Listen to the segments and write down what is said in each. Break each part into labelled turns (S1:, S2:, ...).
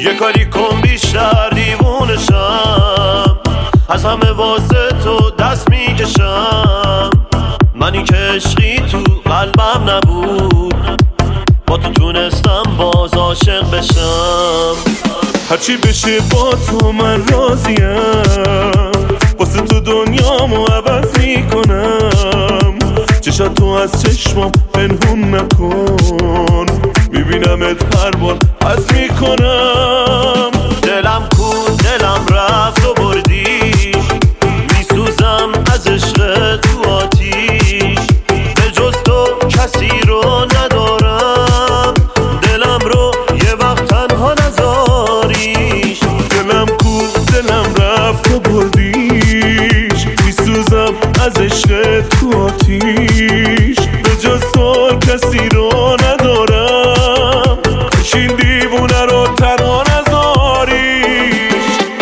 S1: یه کاری کن بیشتر دیوونشم، از همه واسه تو دست میکشم. منی که عشقی تو قلبم نبود، با تو تونستم باز عاشق بشم.
S2: هرچی بشه با تو من راضیم، واسه تو دنیامو عوض میکنم. چشات تو از چشمام پنهون نکن، میبینمت هر بار حس میکنم.
S1: دلم کو دلم رفت و بردیش، میسوزم از عشق تو آتیش. به جز تو کسی رو ندارم، دلم رو یه وقت تنها نذاریش.
S2: دلم کو دلم رفت و بردیش، میسوزم از عشق تو آتیش. به جز تو کسی رو ندارم، کاش این دیوونه رو تنها نذاریش.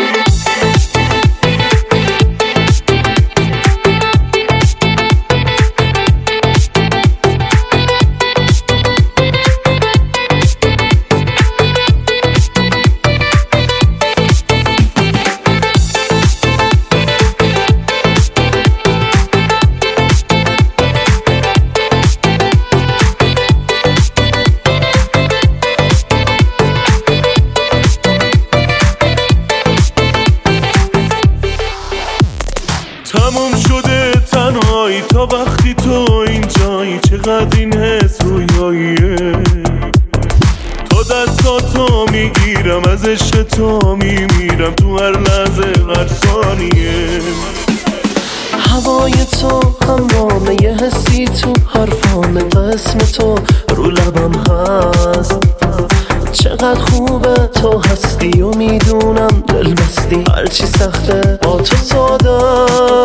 S2: تموم شده تنهایی تا وقتی تو اینجایی. چقدر این حس رویاییه، تا دستاتو میگیرم از عشق تو میمیرم تو هر لحظه هر ثانیه.
S3: هوای تو همرامه یه حسی تو حرفامه و اسم تو رو لبم هست. چقدر خوبه تو هستی و میدونم دل بستی، هرچی سخته با تو ساده.